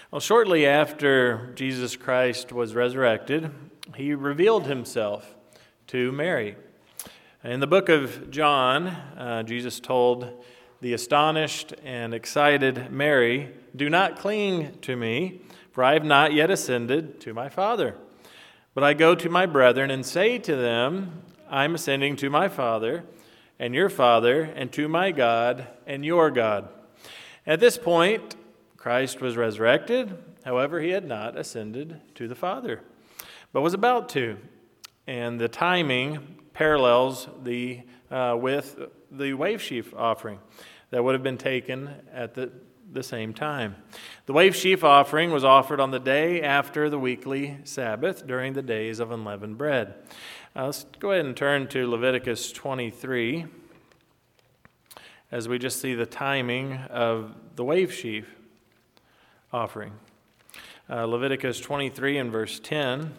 Well, shortly after Jesus Christ was resurrected, he revealed himself to Mary. In the book of John, Jesus told the astonished and excited Mary, "Do not cling to me, for I have not yet ascended to my Father. But I go to my brethren and say to them, I am ascending to my Father and your Father, and to my God and your God." At this point, Christ was resurrected. However, he had not ascended to the Father, but was about to. And the timing parallels with the wave sheaf offering that would have been taken at the same time. The wave sheaf offering was offered on the day after the weekly Sabbath during the days of unleavened bread. Let's go ahead and turn to Leviticus 23 as we just see the timing of the wave sheaf offering. Leviticus 23 and verse 10.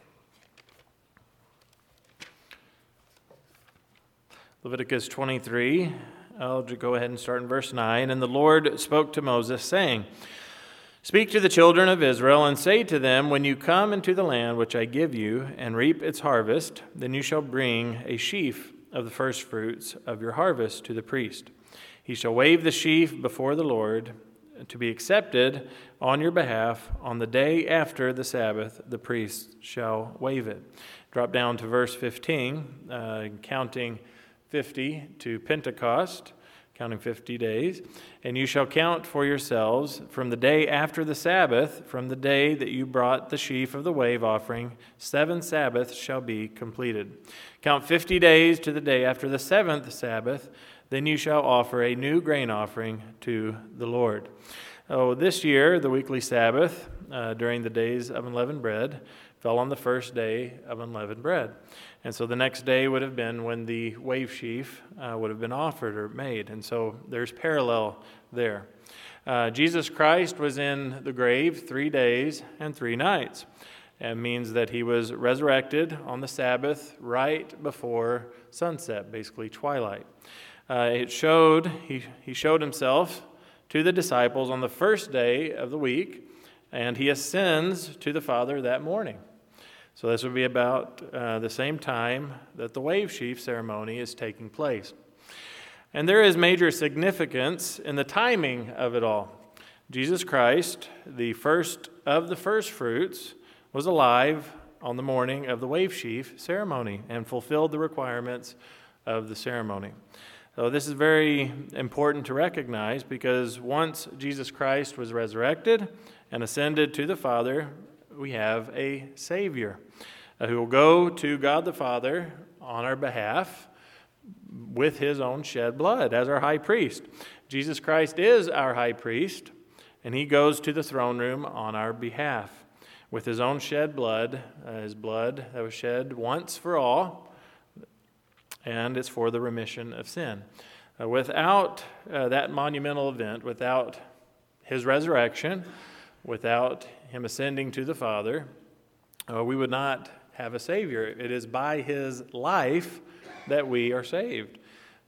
Leviticus 23, I'll go ahead and start in verse 9. "And the Lord spoke to Moses, saying, Speak to the children of Israel, and say to them, When you come into the land which I give you, and reap its harvest, then you shall bring a sheaf of the firstfruits of your harvest to the priest. He shall wave the sheaf before the Lord, to be accepted on your behalf. On the day after the Sabbath, the priest shall wave it." Drop down to verse 15, counting 50 to Pentecost, counting 50 days. "And you shall count for yourselves from the day after the Sabbath, from the day that you brought the sheaf of the wave offering, 7 Sabbaths shall be completed. Count 50 days to the day after the 7th Sabbath, then you shall offer a new grain offering to the Lord." This year, the weekly Sabbath during the days of unleavened bread fell on the first day of unleavened bread. And so the next day would have been when the wave sheaf would have been offered or made. And so there's parallel there. Jesus Christ was in the grave 3 days and 3 nights. It means that he was resurrected on the Sabbath right before sunset, basically twilight. He showed himself to the disciples on the first day of the week, and he ascends to the Father that morning. So this would be about the same time that the wave sheaf ceremony is taking place. And there is major significance in the timing of it all. Jesus Christ, the first of the first fruits, was alive on the morning of the wave sheaf ceremony and fulfilled the requirements of the ceremony. So this is very important to recognize, because once Jesus Christ was resurrected and ascended to the Father, we have a Savior who will go to God the Father on our behalf with his own shed blood as our high priest. Jesus Christ is our high priest, and he goes to the throne room on our behalf with his own shed blood, his blood that was shed once for all, and it's for the remission of sin. Without that monumental event, without his resurrection, without him ascending to the Father, we would not have a Savior. It is by his life that we are saved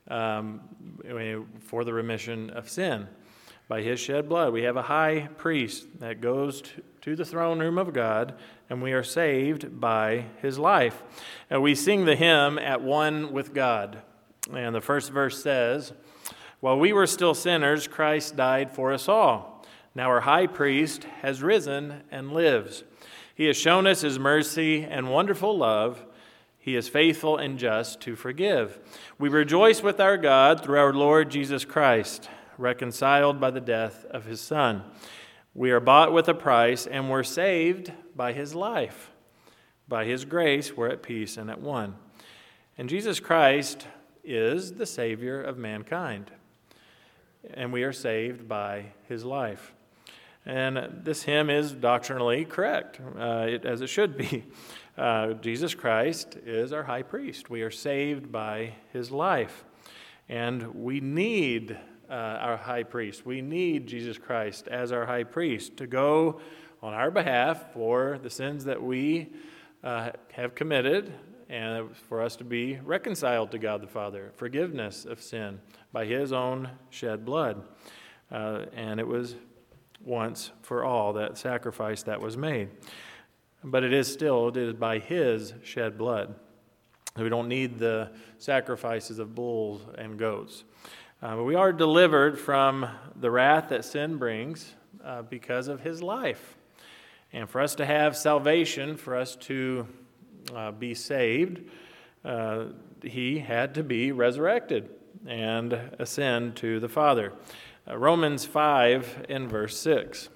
for the remission of sin. By his shed blood, we have a high priest that goes to the throne room of God, and we are saved by his life. And we sing the hymn, "At One with God." And the first verse says, "While we were still sinners, Christ died for us all. Now our high priest has risen and lives. He has shown us his mercy and wonderful love. He is faithful and just to forgive. We rejoice with our God through our Lord Jesus Christ, reconciled by the death of his Son. We are bought with a price, and we're saved by his life. By his grace, we're at peace and at one." And Jesus Christ is the Savior of mankind, and we are saved by his life. And this hymn is doctrinally correct, as it should be. Jesus Christ is our high priest. We are saved by his life, and we need our high priest. We need Jesus Christ as our high priest to go on our behalf for the sins that we have committed, and for us to be reconciled to God the Father, forgiveness of sin by his own shed blood. And it was once for all, that sacrifice that was made. But it is by his shed blood. We don't need the sacrifices of bulls and goats. But we are delivered from the wrath that sin brings because of his life. And for us to have salvation, for us to be saved, he had to be resurrected and ascend to the Father. Romans 5 in verse 6.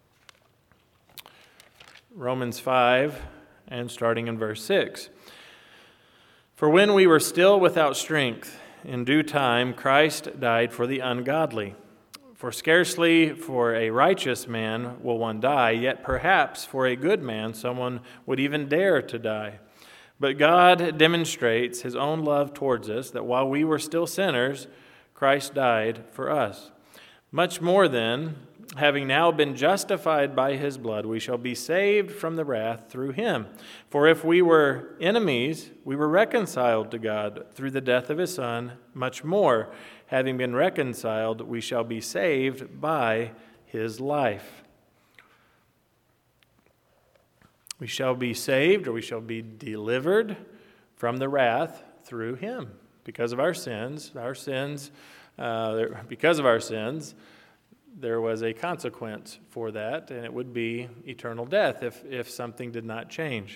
Romans 5 and starting in verse 6. For when we were still without strength, in due time Christ died for the ungodly. For scarcely for a righteous man will one die, yet perhaps for a good man someone would even dare to die. But God demonstrates his own love towards us, that while we were still sinners, Christ died for us. Much more then, having now been justified by his blood, we shall be saved from the wrath through him. For if we were enemies, we were reconciled to God through the death of his Son. Much more, having been reconciled, we shall be saved by his life. We shall be saved, or we shall be delivered from the wrath through him. Because of our sins, because of our sins, there was a consequence for that, and it would be eternal death if something did not change.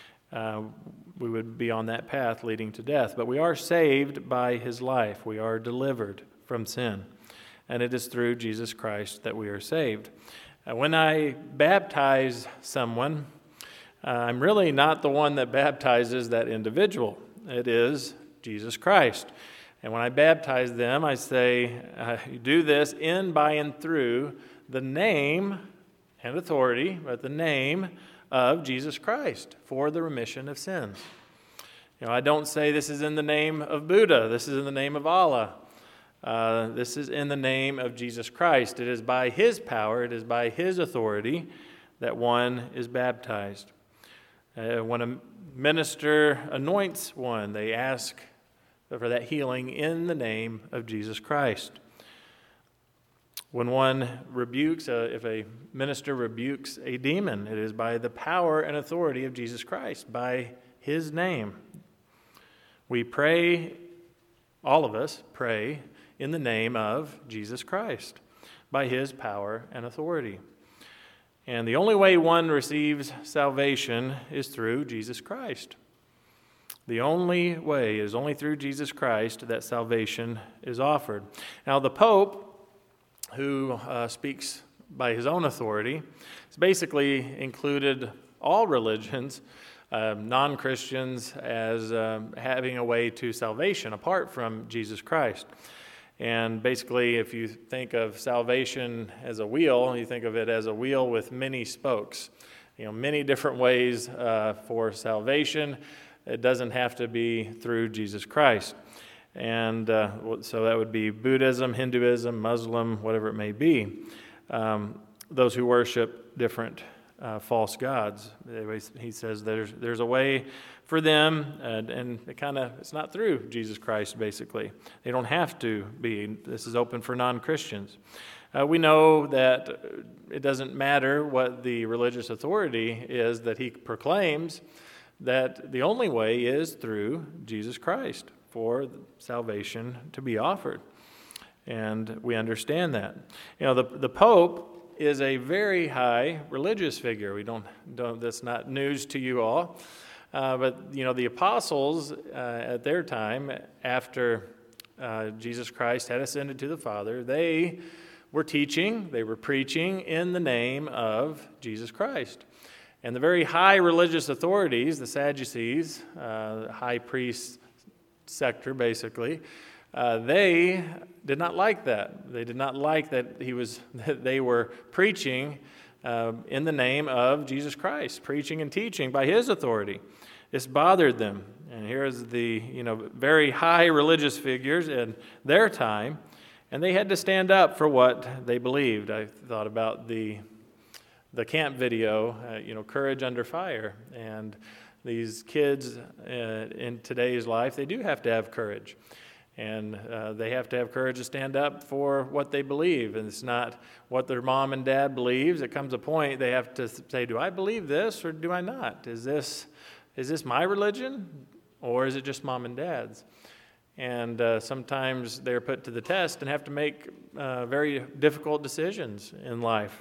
We would be on that path leading to death. But we are saved by his life. We are delivered from sin. And it is through Jesus Christ that we are saved. When I baptize someone, I'm really not the one that baptizes that individual. It is Jesus Christ. And when I baptize them, I say, do this in, by, and through the name and authority, but the name of Jesus Christ for the remission of sins. I don't say this is in the name of Buddha, this is in the name of Allah. This is in the name of Jesus Christ. It is by his power, it is by his authority that one is baptized. When a minister anoints one, they ask for that healing in the name of Jesus Christ. When one rebukes, if a minister rebukes a demon, it is by the power and authority of Jesus Christ, by his name. We pray, all of us pray, in the name of Jesus Christ, by his power and authority. And the only way one receives salvation is through Jesus Christ. The only way is only through Jesus Christ that salvation is offered. Now, the Pope, who speaks by his own authority, has basically included all religions, non-Christians, as having a way to salvation apart from Jesus Christ. And basically, if you think of salvation as a wheel, you think of it as a wheel with many spokes. Many different ways for salvation. It doesn't have to be through Jesus Christ. And so that would be Buddhism, Hinduism, Muslim, whatever it may be. Those who worship different false gods. He says there's a way for them, and it's not through Jesus Christ, basically. They don't have to be. This is open for non-Christians. We know that it doesn't matter what the religious authority is that he proclaims, that the only way is through Jesus Christ for salvation to be offered. And we understand that. The Pope is a very high religious figure. That's not news to you all. But the apostles at their time, after Jesus Christ had ascended to the Father, they were teaching, they were preaching in the name of Jesus Christ. And the very high religious authorities, the Sadducees, high priest sector basically, they did not like that. They did not like that they were preaching in the name of Jesus Christ, preaching and teaching by his authority. This bothered them. And here's the very high religious figures in their time, and they had to stand up for what they believed. I thought about the camp video, Courage Under Fire. And these kids in today's life, they do have to have courage. And they have to have courage to stand up for what they believe. And it's not what their mom and dad believes. It comes a point they have to say, do I believe this or do I not? Is this my religion or is it just mom and dad's? And sometimes they're put to the test and have to make very difficult decisions in life.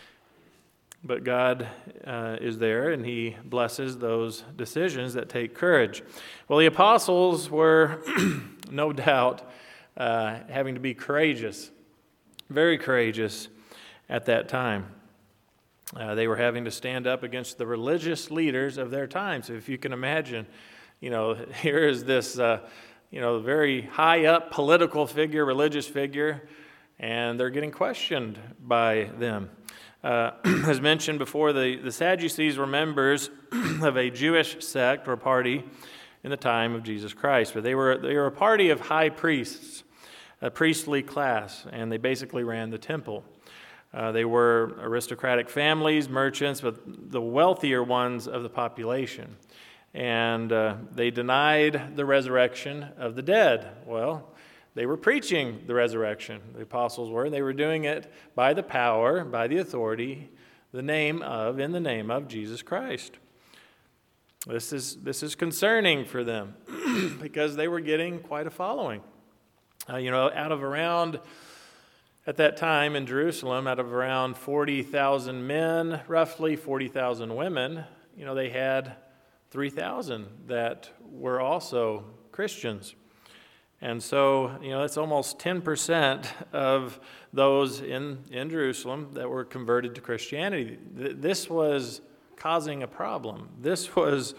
But God is there, and He blesses those decisions that take courage. Well, the apostles were, no doubt, having to be courageous, very courageous at that time. They were having to stand up against the religious leaders of their time. So if you can imagine, here is this very high up political figure, religious figure, and they're getting questioned by them. As mentioned before, the Sadducees were members of a Jewish sect or party in the time of Jesus Christ. But they were a party of high priests, a priestly class, and they basically ran the temple. They were aristocratic families, merchants, but the wealthier ones of the population. And they denied the resurrection of the dead. Well, they were preaching the resurrection, the apostles were, and they were doing it by the power, by the authority, in the name of Jesus Christ. This is concerning for them because they were getting quite a following. Out of around, at that time in Jerusalem, out of around 40,000 men, roughly 40,000 women, they had 3,000 that were also Christians. And so, it's almost 10% of those in Jerusalem that were converted to Christianity. This was causing a problem. This was,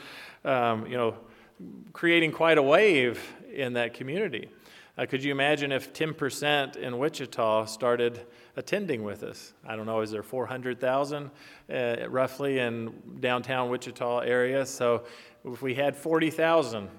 creating quite a wave in that community. Could you imagine if 10% in Wichita started attending with us? I don't know, is there 400,000 roughly in downtown Wichita area? So if we had 40,000,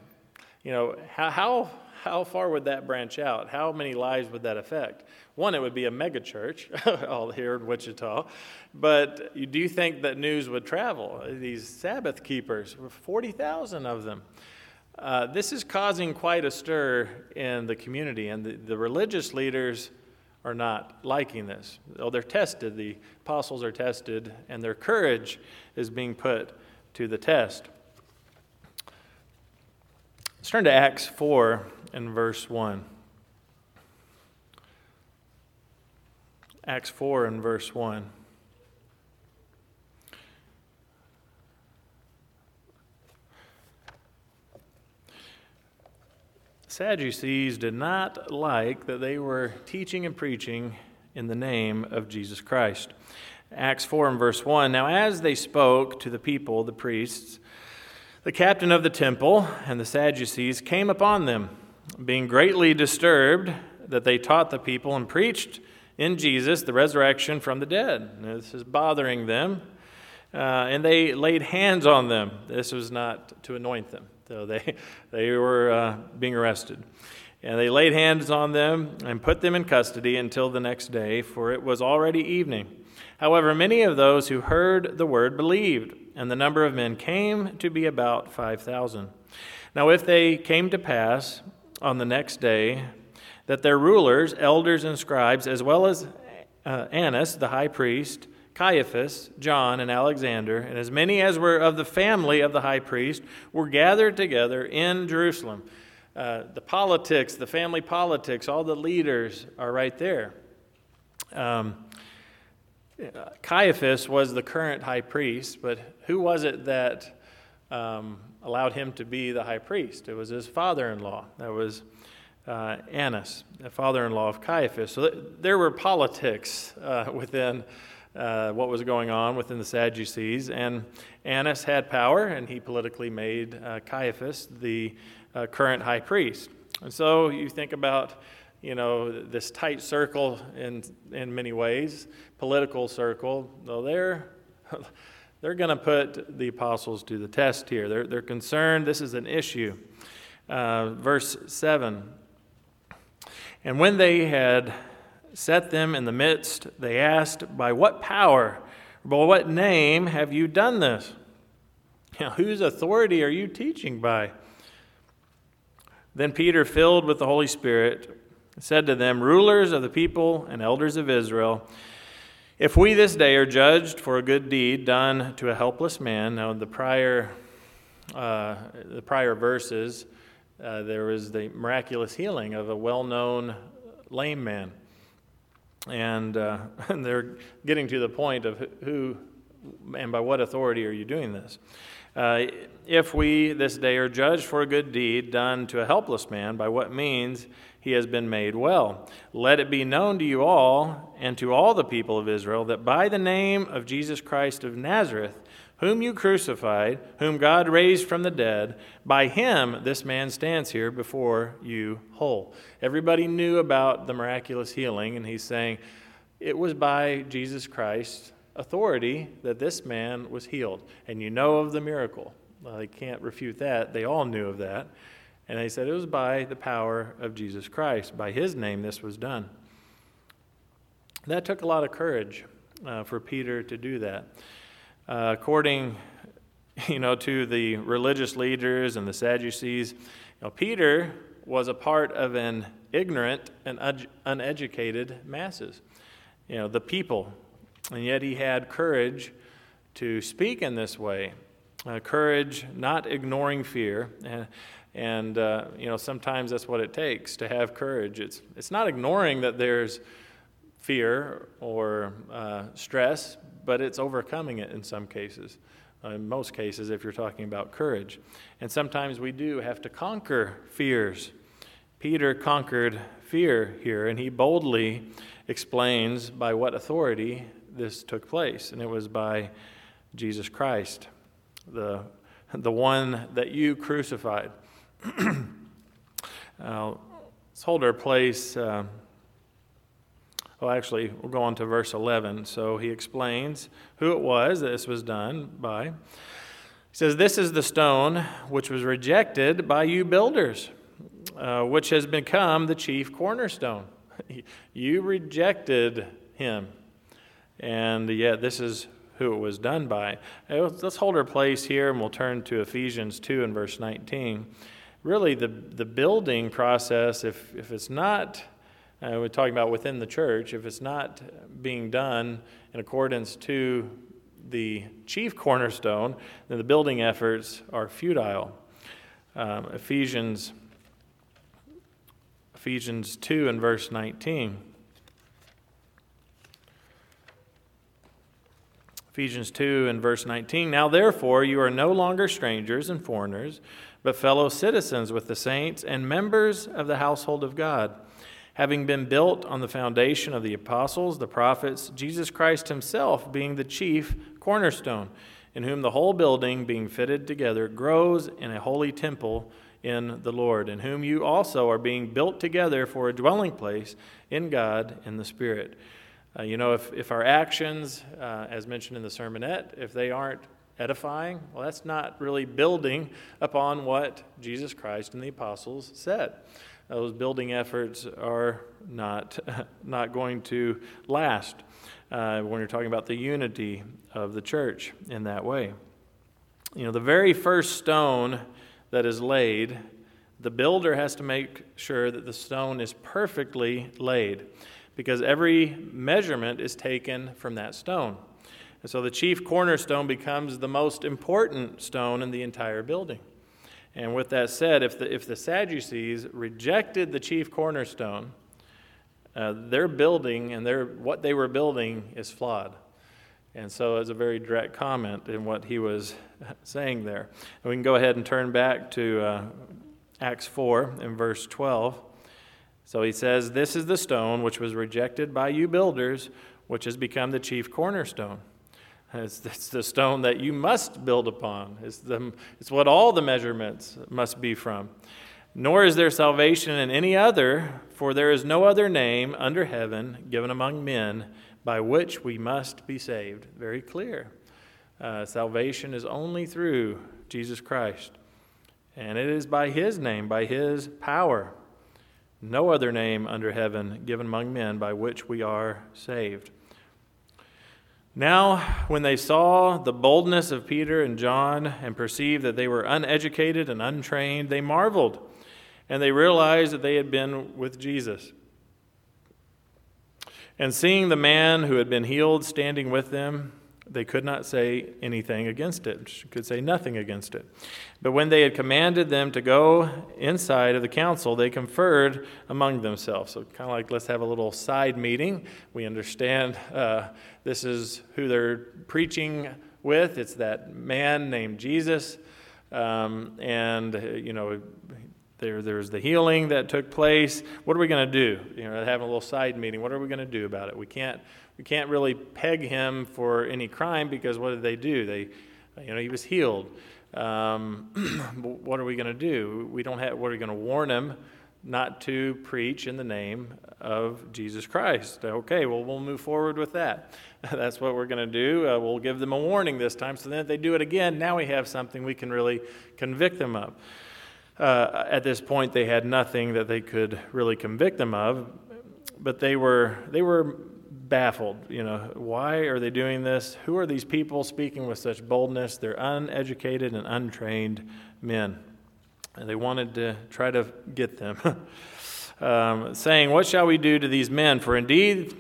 how far would that branch out? How many lives would that affect? One, it would be a mega church all here in Wichita. But do you think that news would travel? These Sabbath keepers, 40,000 of them. This is causing quite a stir in the community, and the religious leaders are not liking this. They're tested. The apostles are tested, and their courage is being put to the test. Let's turn to Acts 4 and verse 1. Acts 4 and verse 1. Sadducees did not like that they were teaching and preaching in the name of Jesus Christ. Acts 4 and verse 1, now as they spoke to the people, the priests, the captain of the temple and the Sadducees came upon them, being greatly disturbed that they taught the people and preached in Jesus the resurrection from the dead. Now, this is bothering them, and they laid hands on them. This was not to anoint them. So they were being arrested. And they laid hands on them and put them in custody until the next day, for it was already evening. However, many of those who heard the word believed, and the number of men came to be about 5,000. Now if they came to pass on the next day that their rulers, elders, and scribes, as well as Annas, the high priest, Caiaphas, John, and Alexander, and as many as were of the family of the high priest, were gathered together in Jerusalem. The politics, the family politics, all the leaders are right there. Caiaphas was the current high priest, but who was it that allowed him to be the high priest? It was his father-in-law. That was Annas, the father-in-law of Caiaphas. So there were politics within what was going on within the Sadducees, and Annas had power, and he politically made Caiaphas the current high priest. And so you think about, this tight circle in many ways, political circle. Well, they're going to put the apostles to the test here. They're concerned. This is an issue. Verse 7. And when they had set them in the midst, they asked, by what power, by what name have you done this? Whose authority are you teaching by? Then Peter, filled with the Holy Spirit, said to them, "Rulers of the people and elders of Israel, if we this day are judged for a good deed done to a helpless man," now the prior verses, there was the miraculous healing of a well-known lame man. And they're getting to the point of who and by what authority are you doing this? If we this day are judged for a good deed done to a helpless man, by what means he has been made well, let it be known to you all and to all the people of Israel that by the name of Jesus Christ of Nazareth, whom you crucified, whom God raised from the dead, by him this man stands here before you whole. Everybody knew about the miraculous healing, and he's saying it was by Jesus Christ's authority that this man was healed. And you know of the miracle. Well, they can't refute that. They all knew of that. And they said it was by the power of Jesus Christ. By his name this was done. That took a lot of courage for Peter to do that. According, to the religious leaders and the Sadducees, Peter was a part of an ignorant and uneducated masses, the people. And yet he had courage to speak in this way. Courage, not ignoring fear. And sometimes that's what it takes to have courage. It's not ignoring that there's fear or stress, but it's overcoming it in some cases. In most cases, if you're talking about courage. And sometimes we do have to conquer fears. Peter conquered fear here, and he boldly explains by what authority this took place. And it was by Jesus Christ, the one that you crucified. Let's hold our place. We'll go on to verse 11. So he explains who it was that this was done by. He says, "This is the stone which was rejected by you builders, which has become the chief cornerstone." You rejected him. And yet this is who it was done by. Let's hold our place here, and we'll turn to Ephesians 2 and verse 19. Really, the building process, if it's not... we're talking about within the church, if it's not being done in accordance to the chief cornerstone, then the building efforts are futile. Ephesians 2 and verse 19. Ephesians 2 and verse 19. "Now therefore you are no longer strangers and foreigners, but fellow citizens with the saints and members of the household of God, having been built on the foundation of the apostles, the prophets, Jesus Christ himself being the chief cornerstone, in whom the whole building, being fitted together, grows in a holy temple in the Lord, in whom you also are being built together for a dwelling place in God in the Spirit." If our actions, as mentioned in the sermonette, if they aren't edifying, well, that's not really building upon what Jesus Christ and the apostles said. Those building efforts are not going to last when you're talking about the unity of the church in that way. The very first stone that is laid, the builder has to make sure that the stone is perfectly laid, because every measurement is taken from that stone. And so the chief cornerstone becomes the most important stone in the entire building. And with that said, if the Sadducees rejected the chief cornerstone, their building and what they were building is flawed. And so it's a very direct comment in what he was saying there. And we can go ahead and turn back to Acts 4 in verse 12. So he says, "This is the stone which was rejected by you builders, which has become the chief cornerstone." It's the stone that you must build upon. It's what all the measurements must be from. "Nor is there salvation in any other, for there is no other name under heaven given among men by which we must be saved." Very clear. Salvation is only through Jesus Christ. And it is by his name, by his power. No other name under heaven given among men by which we are saved. Now, when they saw the boldness of Peter and John and perceived that they were uneducated and untrained, they marveled and they realized that they had been with Jesus. And seeing the man who had been healed standing with them, they could not say anything against it, could say nothing against it. But when they had commanded them to go inside of the council, they conferred among themselves. So kind of like, let's have a little side meeting. We understand this is who they're preaching with. It's that man named Jesus. There's the healing that took place. What are we going to do? Having a little side meeting. What are we going to do about it? We can't really peg him for any crime because what did they do? He was healed. What are we going to do? What are we going to warn him not to preach in the name of Jesus Christ? Okay, well, we'll move forward with that. That's what we're going to do. We'll give them a warning this time. So then if they do it again, now we have something we can really convict them of. At this point, they had nothing that they could really convict them of, but they were baffled. Why are they doing this? Who are these people speaking with such boldness? They're uneducated and untrained men, and they wanted to try to get them, saying, "What shall we do to these men? For indeed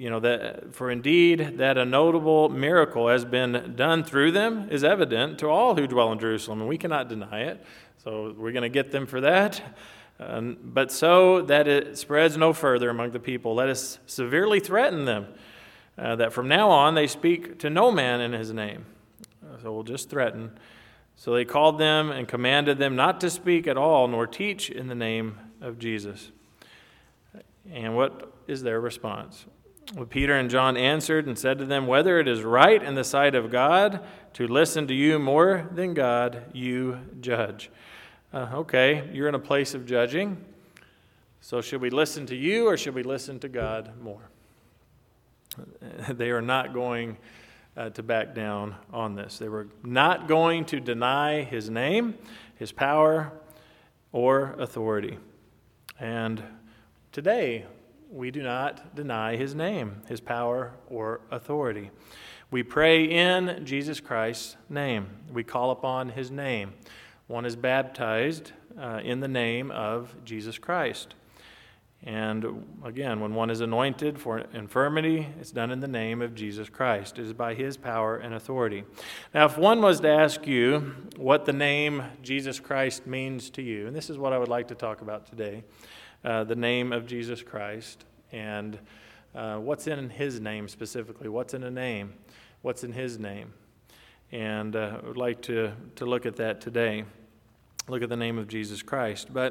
that a notable miracle has been done through them is evident to all who dwell in Jerusalem, and we cannot deny it." So we're going to get them for that. But so that it spreads no further among the people, let us severely threaten them, that from now on they speak to no man in his name. So we'll just threaten. So they called them and commanded them not to speak at all, nor teach in the name of Jesus. And what is their response? Well, Peter and John answered and said to them, "Whether it is right in the sight of God to listen to you more than God, you judge." Okay, you're in a place of judging. So should we listen to you or should we listen to God more? They are not going to back down on this. They were not going to deny his name, his power, or authority. And today, we do not deny his name, his power, or authority. We pray in Jesus Christ's name. We call upon his name. One is baptized in the name of Jesus Christ. And again, when one is anointed for infirmity, it's done in the name of Jesus Christ. It is by his power and authority. Now, if one was to ask you what the name Jesus Christ means to you, and this is what I would like to talk about today, the name of Jesus Christ, and what's in his name specifically. What's in a name? What's in his name? And I would like to look at that today. Look at the name of Jesus Christ. But,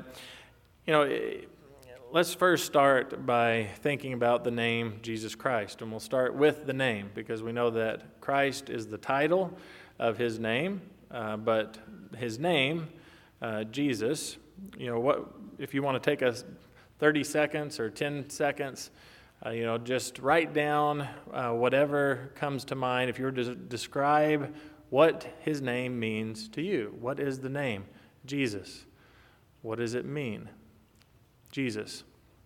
let's first start by thinking about the name Jesus Christ. And we'll start with the name because we know that Christ is the title of his name. But his name, Jesus, what if you want to take us 30 seconds or 10 seconds, just write down whatever comes to mind. If you were to describe what his name means to you, what is the name? Jesus. What does it mean? Jesus.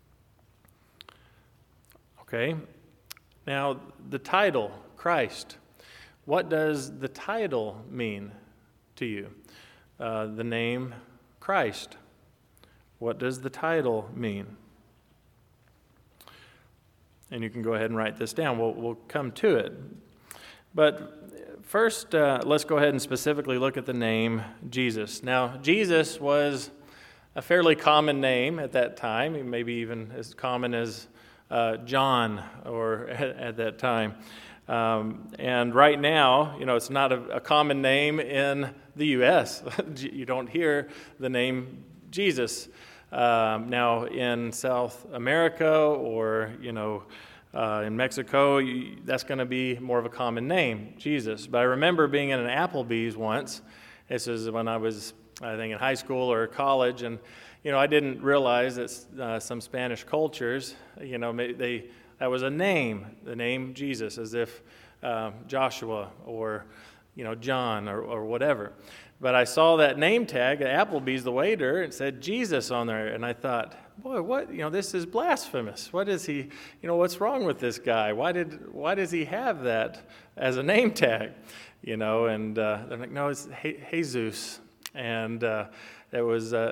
Okay. Now, the title, Christ. What does the title mean to you? The name Christ. What does the title mean? And you can go ahead and write this down. We'll come to it. But first, let's go ahead and specifically look at the name Jesus. Now, Jesus was a fairly common name at that time, maybe even as common as John or at that time. And right now, it's not a common name in the U.S. You don't hear the name Jesus. Now, in South America or, in Mexico, that's going to be more of a common name, Jesus. But I remember being in an Applebee's once. This is when I was, I think, in high school or college, and I didn't realize that some Spanish cultures, that was a name, the name Jesus, as if Joshua or John or whatever. But I saw that name tag at Applebee's, the waiter, it said Jesus on there, and I thought, boy, what, this is blasphemous. What is he, what's wrong with this guy? Why does he have that as a name tag? And they're like, no, it's Jesus. And it was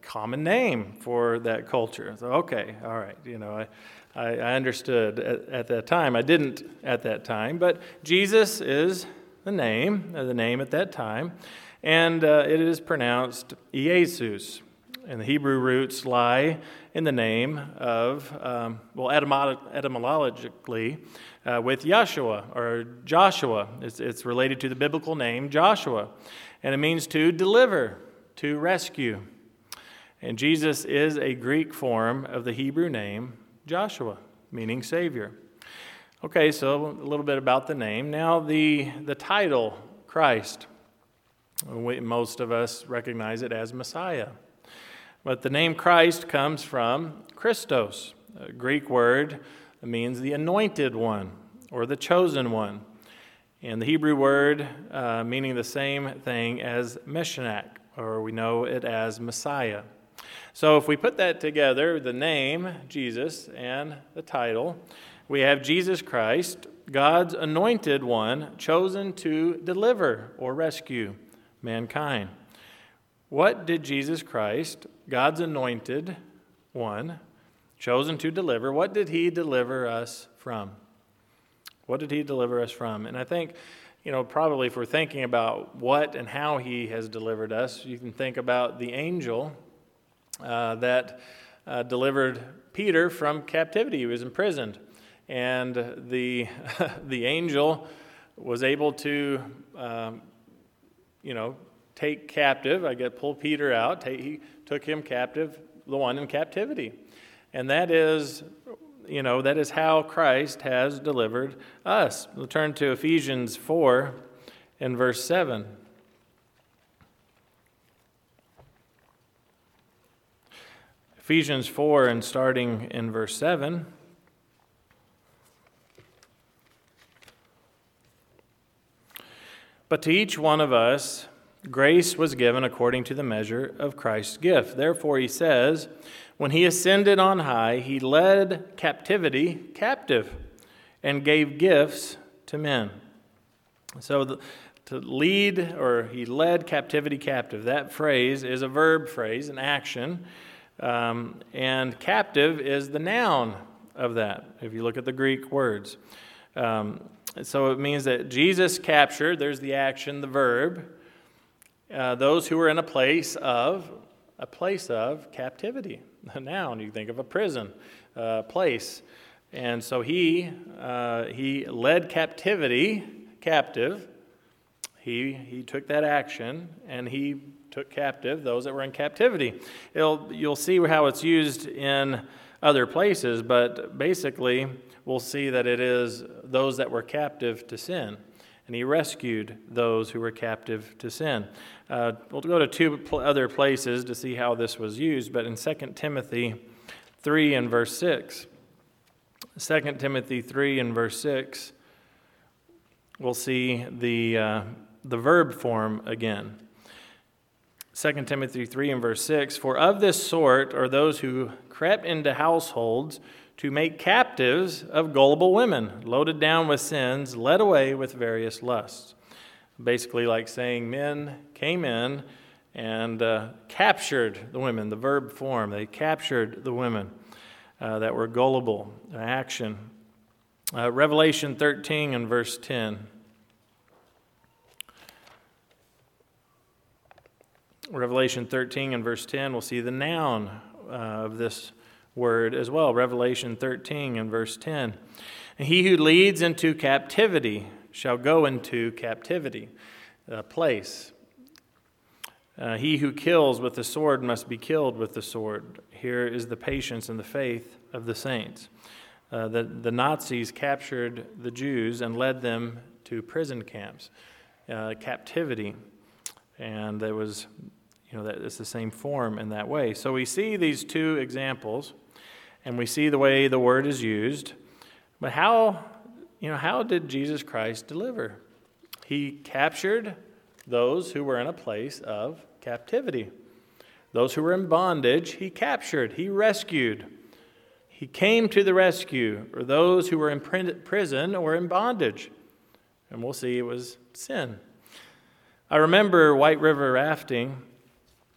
common name for that culture. So, okay, all right, I understood at that time. I didn't at that time, but Jesus is the name at that time, and it is pronounced Jesus. And the Hebrew roots lie in the name of, etymologically, with Yeshua or Joshua. It's related to the biblical name Joshua, and it means to deliver, to rescue. And Jesus is a Greek form of the Hebrew name Joshua, meaning Savior. Okay, so a little bit about the name. Now the title, Christ. Most of us recognize it as Messiah. But the name Christ comes from Christos, a Greek word that means the anointed one or the chosen one. And the Hebrew word meaning the same thing as Meshiach, or we know it as Messiah. So if we put that together, the name, Jesus, and the title, we have Jesus Christ, God's anointed one, chosen to deliver or rescue mankind. What did Jesus Christ, God's anointed one, chosen to deliver, what did he deliver us from? What did he deliver us from? And I think, probably if we're thinking about what and how he has delivered us, you can think about the angel that delivered Peter from captivity. He was imprisoned. And the angel was able to, take captive, pull Peter out. He took him captive, the one in captivity. And that is how Christ has delivered us. We'll turn to Ephesians 4 and verse 7. Ephesians 4 and starting in verse 7. But to each one of us, grace was given according to the measure of Christ's gift. Therefore, he says, when he ascended on high, he led captivity captive and gave gifts to men. So to lead, or he led captivity captive, that phrase is a verb phrase, an action, and captive is the noun of that, if you look at the Greek words. So it means that Jesus captured, there's the action, the verb, those who were in a place of captivity. A noun, you think of a prison, place. And so he led captivity captive. He took that action, and he took captive those that were in captivity. You'll see how it's used in other places, but basically we'll see that it is those that were captive to sin. And he rescued those who were captive to sin. We'll go to two other places to see how this was used, but in 2 Timothy 3 and verse 6. 2 Timothy 3 and verse 6, we'll see the verb form again. 2 Timothy 3 and verse 6, for of this sort are those who crept into households to make captives of gullible women, loaded down with sins, led away with various lusts. Basically like saying men came in and captured the women, the verb form. They captured the women that were gullible, action. Revelation 13 and verse 10. Revelation 13 and verse 10, we'll see the noun of this word as well. Revelation 13 and verse 10. And he who leads into captivity shall go into captivity, place. He who kills with the sword must be killed with the sword. Here is the patience and the faith of the saints. The Nazis captured the Jews and led them to prison camps, captivity. And there was, that it's the same form in that way. So we see these two examples, and we see the way the word is used. But how did Jesus Christ deliver? He captured those who were in a place of captivity. Those who were in bondage, he captured, he rescued. He came to the rescue, or those who were in prison or in bondage. And we'll see it was sin. I remember white river rafting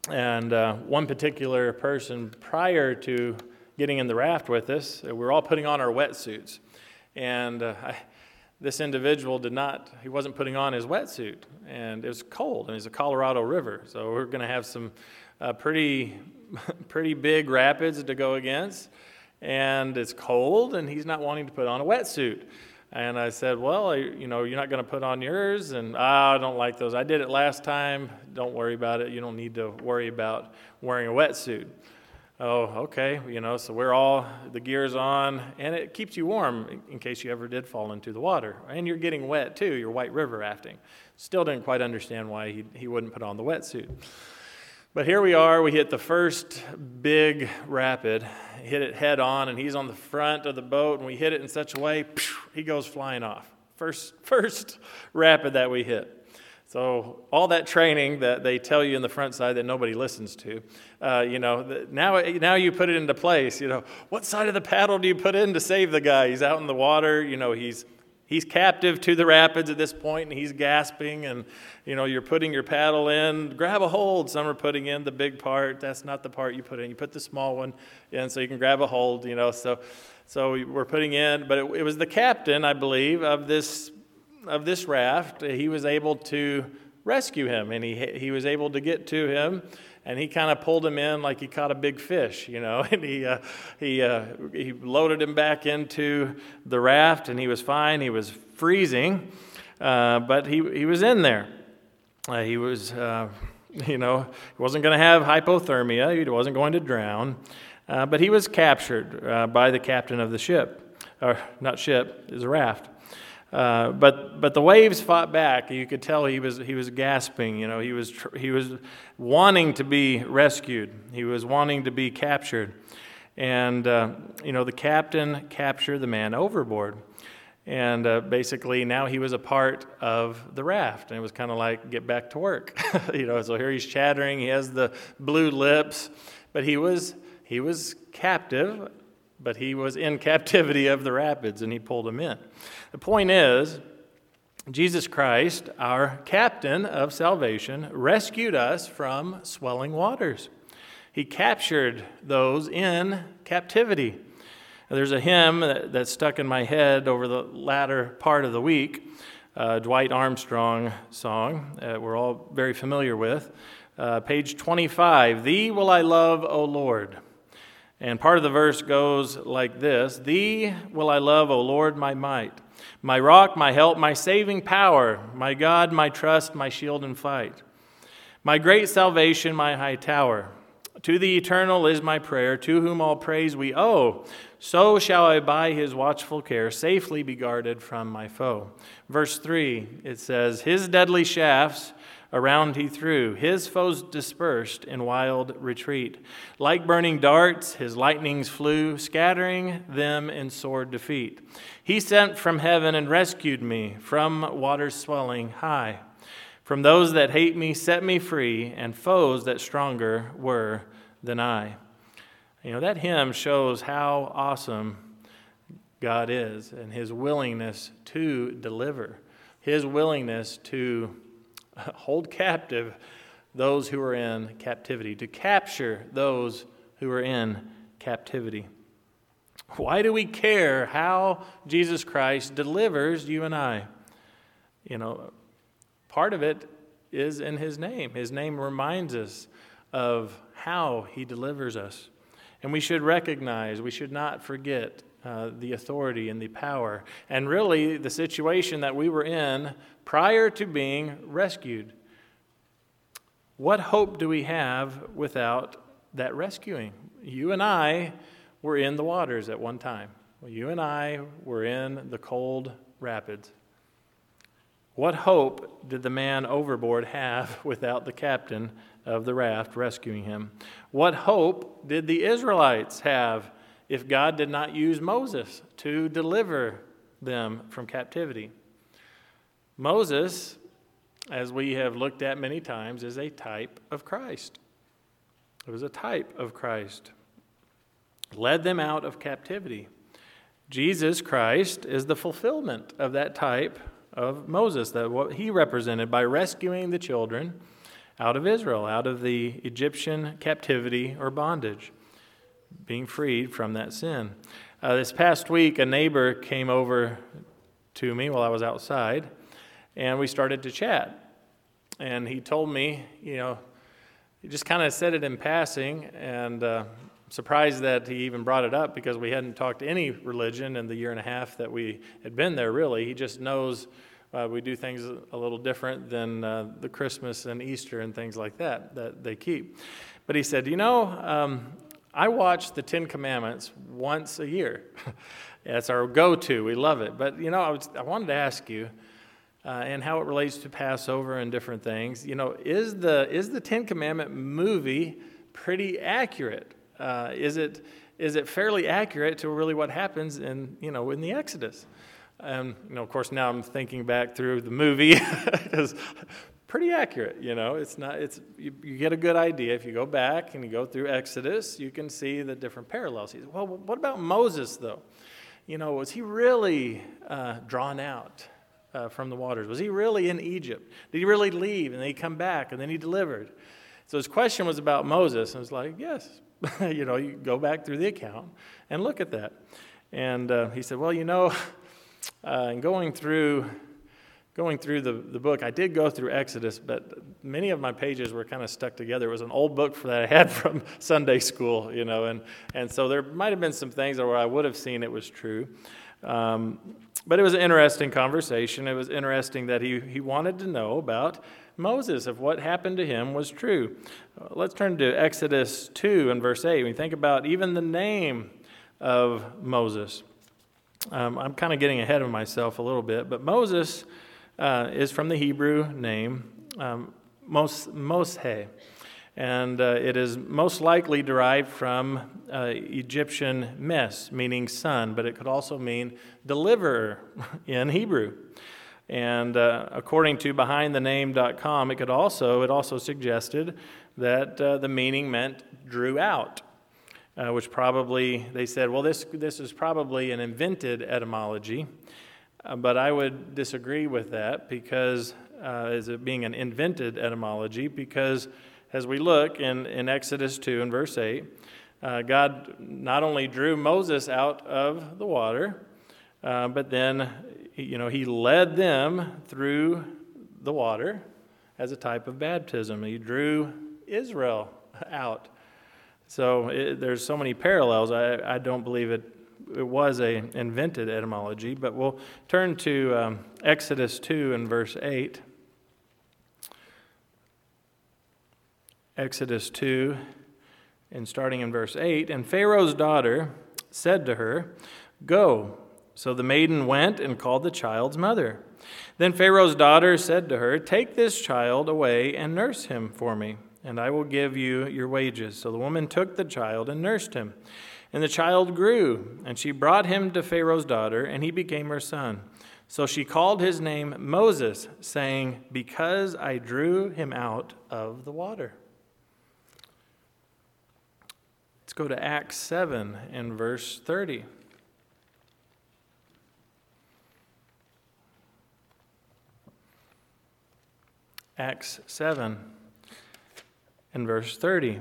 And one particular person, prior to getting in the raft with us, we were all putting on our wetsuits. And this individual he wasn't putting on his wetsuit. And it was cold, and it's a Colorado River. So we're going to have some pretty big rapids to go against. And it's cold, and he's not wanting to put on a wetsuit. And I said, well, you're not going to put on yours? And I don't like those. I did it last time. Don't worry about it. You don't need to worry about wearing a wetsuit. Oh, okay. So the gear's on, and it keeps you warm in case you ever did fall into the water. And you're getting wet, too. You're white river rafting. Still didn't quite understand why he wouldn't put on the wetsuit. But here we are. We hit the first big rapid, hit it head on, and he's on the front of the boat, and we hit it in such a way, he goes flying off. First rapid that we hit. So all that training that they tell you in the front side that nobody listens to, now you put it into place. What side of the paddle do you put in to save the guy? He's out in the water. He's captive to the rapids at this point, and he's gasping, and you're putting your paddle in, grab a hold. Some are putting in the big part. That's not the part you put in. You put the small one in so you can grab a hold. So we're putting in, but it was the captain, I believe, of this raft. He was able to rescue him, and he was able to get to him. And he kind of pulled him in like he caught a big fish, and he loaded him back into the raft, and he was fine. He was freezing, but he was in there. He was, he wasn't going to have hypothermia. He wasn't going to drown, but he was captured by the captain of the ship, or not ship, it was a raft. But the waves fought back. You could tell he was gasping. He was wanting to be rescued. He was wanting to be captured, and the captain captured the man overboard, and basically now he was a part of the raft, and it was kind of like get back to work. So here he's chattering. He has the blue lips, but he was captive. But he was in captivity of the rapids, and he pulled him in. The point is, Jesus Christ, our captain of salvation, rescued us from swelling waters. He captured those in captivity. There's a hymn that stuck in my head over the latter part of the week, Dwight Armstrong song we're all very familiar with. Page 25, "Thee will I love, O Lord." And part of the verse goes like this: "Thee will I love, O Lord, my might, my rock, my help, my saving power, my God, my trust, my shield in fight, my great salvation, my high tower. To the eternal is my prayer, to whom all praise we owe. So shall I by his watchful care safely be guarded from my foe." Verse 3, it says, "His deadly shafts around he threw, his foes dispersed in wild retreat. Like burning darts, his lightnings flew, scattering them in sword defeat. He sent from heaven and rescued me from waters swelling high. From those that hate me set me free, and foes that stronger were than I." That hymn shows how awesome God is and his willingness to deliver, his willingness to hold captive those who are in captivity, to capture those who are in captivity. Why do we care how Jesus Christ delivers you and I? Part of it is in his name. His name reminds us of how he delivers us. And we should recognize, we should not forget the authority and the power, and really the situation that we were in prior to being rescued. What hope do we have without that rescuing? You and I were in the waters at one time. You and I were in the cold rapids. What hope did the man overboard have without the captain of the raft rescuing him? What hope did the Israelites have if God did not use Moses to deliver them from captivity? Moses, as we have looked at many times, is a type of Christ. It was a type of Christ. Led them out of captivity. Jesus Christ is the fulfillment of that type of Moses, that what he represented by rescuing the children out of Israel, out of the Egyptian captivity or bondage, being freed from that sin. This past week, a neighbor came over to me while I was outside, and we started to chat. And he told me, he just kind of said it in passing, and surprised that he even brought it up because we hadn't talked any religion in the year and a half that we had been there, really. He just knows we do things a little different than the Christmas and Easter and things like that they keep. But he said, I watch the Ten Commandments once a year. It's our go-to. We love it. But, I wanted to ask you, and how it relates to Passover and different things, is the Ten Commandment movie pretty accurate? Is it fairly accurate to really what happens in the Exodus? Of course, now I'm thinking back through the movie. It's pretty accurate, you get a good idea. If you go back and you go through Exodus, you can see the different parallels. He said, well, what about Moses, though? Was he really drawn out from the waters? Was he really in Egypt? Did he really leave and then he come back and then he delivered? So his question was about Moses, and I was like, yes. You go back through the account and look at that. And he said, well, in going through the book, I did go through Exodus, but many of my pages were kind of stuck together. It was an old book that I had from Sunday school, and so there might have been some things where I would have seen it was true. But it was an interesting conversation. It was interesting that he wanted to know about Moses, if what happened to him was true. Let's turn to Exodus 2 and verse 8. When you think about even the name of Moses, I'm kind of getting ahead of myself a little bit, but Moses is from the Hebrew name Moshe, and it is most likely derived from Egyptian mes, meaning son, but it could also mean deliverer in Hebrew. And according to BehindTheName.com, it also suggested that the meaning meant drew out, which probably, they said, well, this is probably an invented etymology, but I would disagree with that because, as it being an invented etymology, because as we look in Exodus 2 and verse 8, God not only drew Moses out of the water, but then he led them through the water as a type of baptism. He drew Israel out. So there's so many parallels. I don't believe it was an invented etymology, but we'll turn to Exodus 2 and verse 8. Exodus 2, and starting in verse 8, and Pharaoh's daughter said to her, "Go." So the maiden went and called the child's mother. Then Pharaoh's daughter said to her, "Take this child away and nurse him for me, and I will give you your wages." So the woman took the child and nursed him. And the child grew, and she brought him to Pharaoh's daughter, and he became her son. So she called his name Moses, saying, "Because I drew him out of the water." Let's go to Acts 7 and verse 30. Acts 7 and verse 30.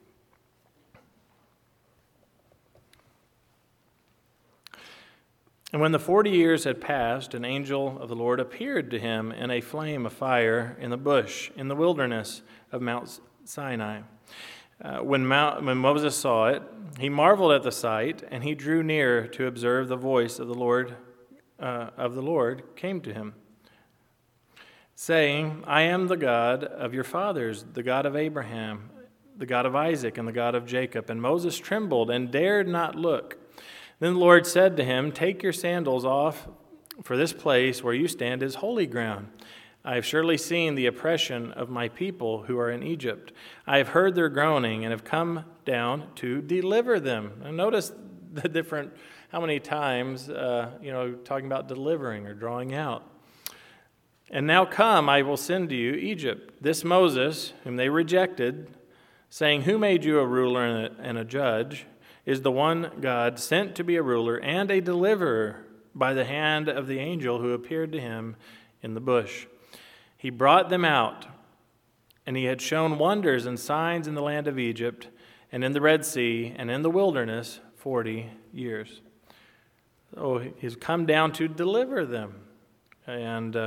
And when the 40 years had passed, an angel of the Lord appeared to him in a flame of fire in the bush in the wilderness of Mount Sinai. When Moses saw it, he marveled at the sight, and he drew near to observe the voice of the Lord came to him, saying, "I am the God of your fathers, the God of Abraham, the God of Isaac, and the God of Jacob." And Moses trembled and dared not look. Then the Lord said to him, "Take your sandals off, for this place where you stand is holy ground. I have surely seen the oppression of my people who are in Egypt. I have heard their groaning and have come down to deliver them." And notice the different, how many times, talking about delivering or drawing out. "And now come, I will send to you Egypt, this Moses, whom they rejected, saying, 'Who made you a ruler and a judge?' is the one God sent to be a ruler and a deliverer by the hand of the angel who appeared to him in the bush. He brought them out And he had shown wonders and signs in the land of Egypt, and in the Red Sea, and in the wilderness 40 years. So he's come down to deliver them. And,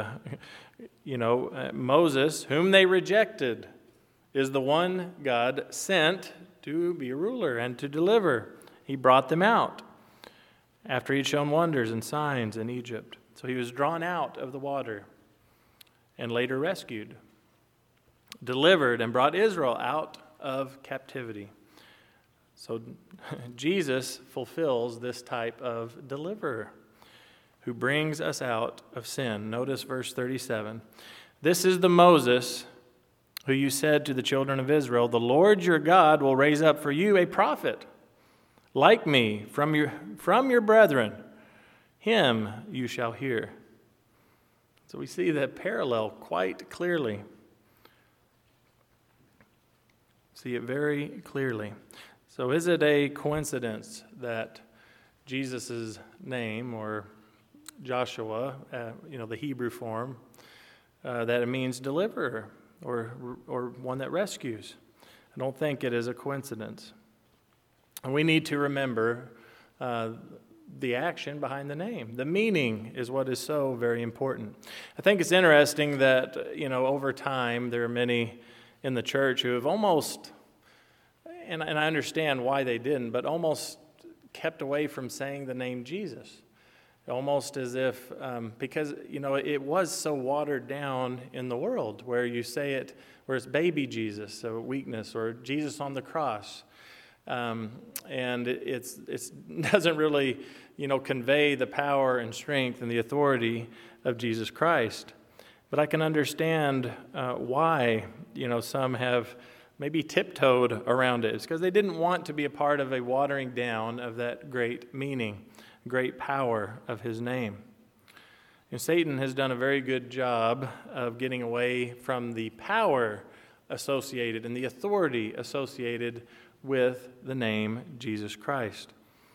Moses, whom they rejected, is the one God sent to be a ruler and to deliver. He brought them out after he'd shown wonders and signs in Egypt. So he was drawn out of the water and later rescued, delivered, and brought Israel out of captivity. So Jesus fulfills this type of deliverer who brings us out of sin. Notice verse 37. This is the Moses who you said to the children of Israel, the Lord your God will raise up for you a prophet like me from your brethren. Him you shall hear. So we see that parallel quite clearly. See it very clearly. So is it a coincidence that Jesus' name, or Joshua, the Hebrew form, that it means deliverer or one that rescues? I don't think it is a coincidence. And we need to remember the action behind the name. The meaning is what is so very important. I think it's interesting that, over time, there are many in the church who have almost, and I understand why they didn't, but almost kept away from saying the name Jesus. Almost as if, because, it was so watered down in the world where you say it, where it's baby Jesus, so weakness, or Jesus on the cross. And it doesn't really, convey the power and strength and the authority of Jesus Christ. But I can understand why, some have maybe tiptoed around it. It's because they didn't want to be a part of a watering down of that great meaning, great power of his name. And Satan has done a very good job of getting away from the power associated and the authority associated with the name Jesus Christ.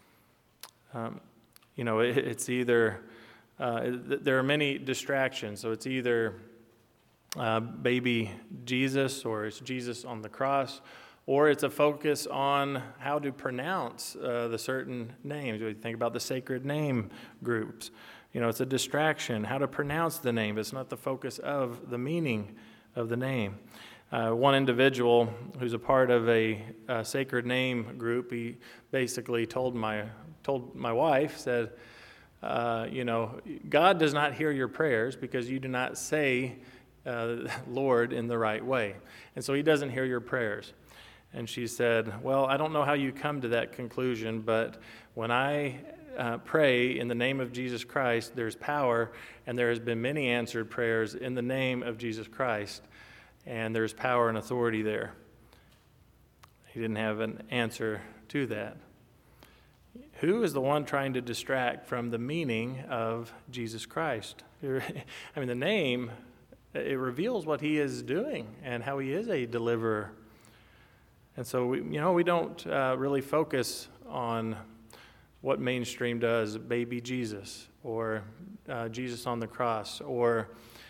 It's either, there are many distractions. So it's either baby Jesus, or it's Jesus on the cross, or it's a focus on how to pronounce the certain names. We think about the sacred name groups. It's a distraction, how to pronounce the name. It's not the focus of the meaning of the name. One individual who's a part of a sacred name group, he basically told my wife, said, God does not hear your prayers because you do not say Lord in the right way. And so he doesn't hear your prayers. And she said, well, I don't know how you come to that conclusion, but when I pray in the name of Jesus Christ, there's power, and there has been many answered prayers in the name of Jesus Christ, and there's power and authority there. He didn't have an answer to that. Who is the one trying to distract from the meaning of Jesus Christ? The name, it reveals what he is doing and how he is a deliverer. And so we don't really focus on what mainstream does, baby Jesus, or Jesus on the cross, or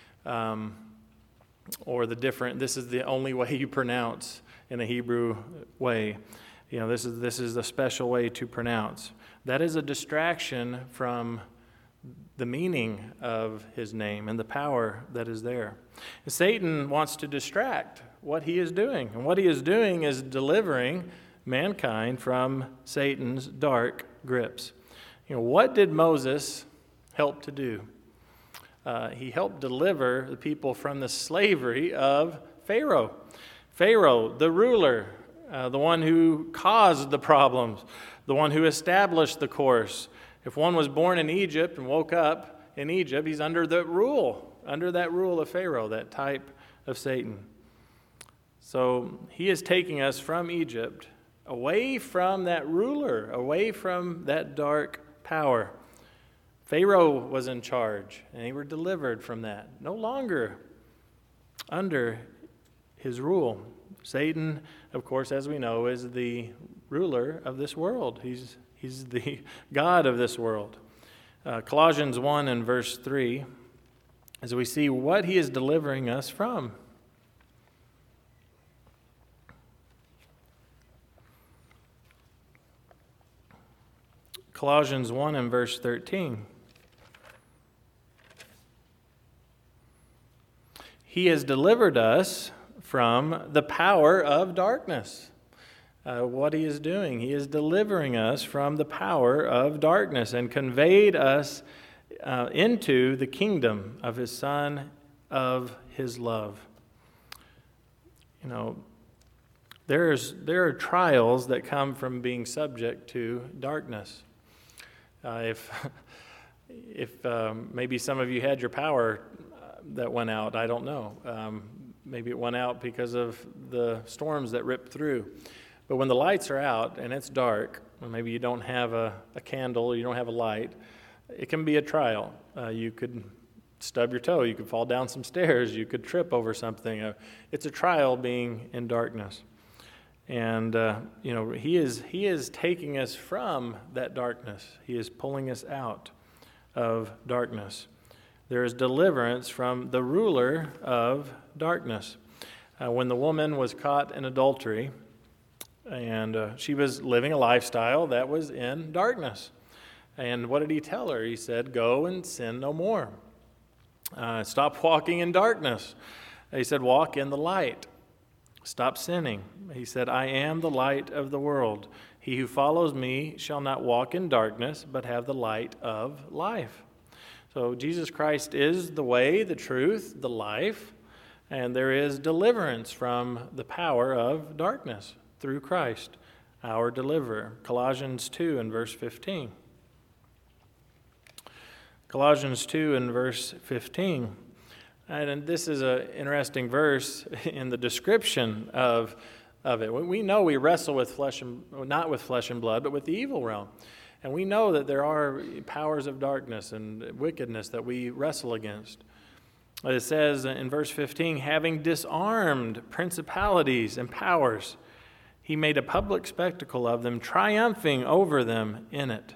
the different. This is the only way you pronounce in a Hebrew way. This is the special way to pronounce. That is a distraction from the meaning of his name and the power that is there. And Satan wants to distract what he is doing. And what he is doing is delivering mankind from Satan's dark grips. What did Moses help to do? He helped deliver the people from the slavery of Pharaoh. Pharaoh, the ruler, the one who caused the problems, the one who established the course. If one was born in Egypt and woke up in Egypt, he's under that rule of Pharaoh, that type of Satan. So he is taking us from Egypt, away from that ruler, away from that dark power. Pharaoh was in charge, and they were delivered from that. No longer under his rule. Satan, of course, as we know, is the ruler of this world. He's the god of this world. Colossians 1 and verse 3, as we see what he is delivering us from. Colossians 1 and verse 13. He has delivered us from the power of darkness. What he is doing, he is delivering us from the power of darkness and conveyed us into the kingdom of his Son, of his love. You know, there are trials that come from being subject to darkness. If maybe some of you had your power that went out, I don't know. Maybe it went out because of the storms that ripped through. But when the lights are out and it's dark, or maybe you don't have a candle, you don't have a light, it can be a trial. You could stub your toe, you could fall down some stairs, you could trip over something. It's a trial being in darkness. And, he is taking us from that darkness. He is pulling us out of darkness. There is deliverance from the ruler of darkness. When the woman was caught in adultery, and she was living a lifestyle that was in darkness. And what did he tell her? He said, go and sin no more. Stop walking in darkness. He said, walk in the light. Stop sinning. He said, I am the light of the world. He who follows me shall not walk in darkness, but have the light of life. So Jesus Christ is the way, the truth, the life, and there is deliverance from the power of darkness through Christ, our deliverer. Colossians 2 and verse 15. Colossians 2 and verse 15. And this is an interesting verse in the description of it. We know we wrestle with not with flesh and blood, but with the evil realm. And we know that there are powers of darkness and wickedness that we wrestle against. It says in verse 15, having disarmed principalities and powers, he made a public spectacle of them, triumphing over them in it.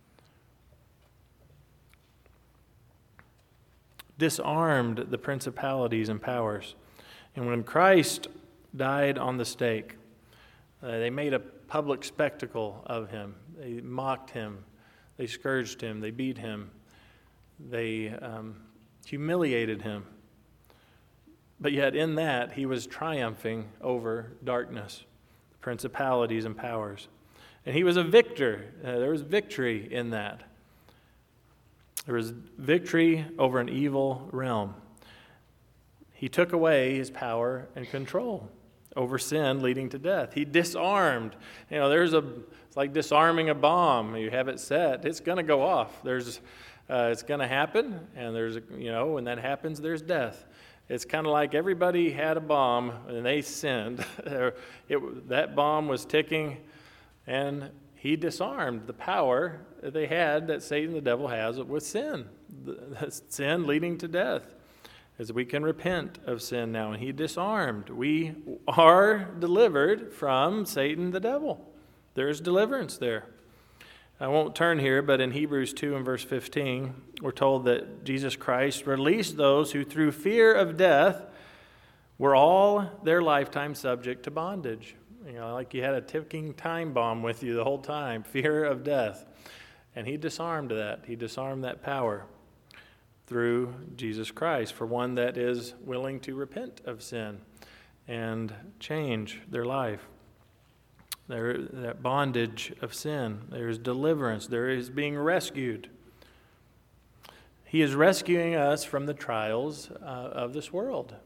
Disarmed the principalities and powers. And when Christ died on the stake, they made a public spectacle of him. They mocked him. They scourged him. They beat him. They humiliated him. But yet in that, he was triumphing over darkness, principalities and powers. And he was a victor. There was victory in that. There was victory over an evil realm. He took away his power and control over sin, leading to death. He disarmed. It's like disarming a bomb. You have it set, it's going to go off. It's going to happen, and when that happens, there's death. It's kind of like everybody had a bomb and they sinned. That bomb was ticking, and he disarmed the power that they had, that Satan, the devil, has with sin. Sin leading to death. As we can repent of sin now, and he disarmed. We are delivered from Satan, the devil. There's deliverance there. I won't turn here, but in Hebrews 2 and verse 15, we're told that Jesus Christ released those who through fear of death were all their lifetime subject to bondage. Like you had a ticking time bomb with you the whole time, fear of death. And he disarmed that. He disarmed that power through Jesus Christ for one that is willing to repent of sin and change their life. That bondage of sin, there's deliverance, there is being rescued. He is rescuing us from the trials of this world,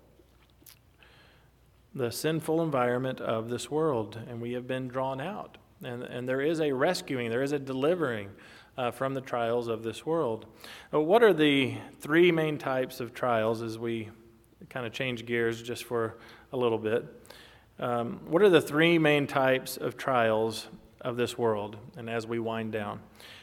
the sinful environment of this world, and we have been drawn out. And there is a rescuing, there is a delivering from the trials of this world. What are the three main types of trials as we kind of change gears just for a little bit? What are the three main types of trials of this world? And as we wind down,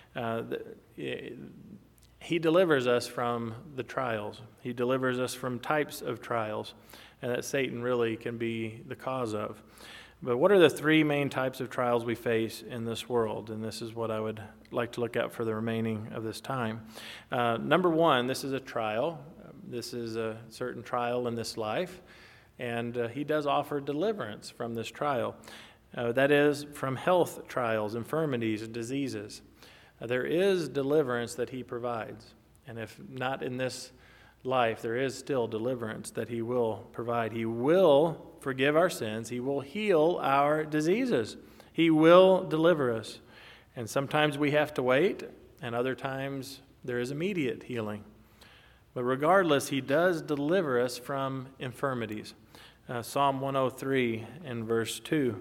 he delivers us from the trials. He delivers us from types of trials, and that Satan really can be the cause of. But what are the three main types of trials we face in this world? And this is what I would like to look at for the remaining of this time. Number one, this is a trial. This is a certain trial in this life. And he does offer deliverance from this trial. That is from health trials, infirmities, and diseases. There is deliverance that he provides. And if not in this life, there is still deliverance that he will provide. He will forgive our sins. He will heal our diseases. He will deliver us. And sometimes we have to wait, and other times there is immediate healing. But regardless, he does deliver us from infirmities. Psalm 103 and verse 2.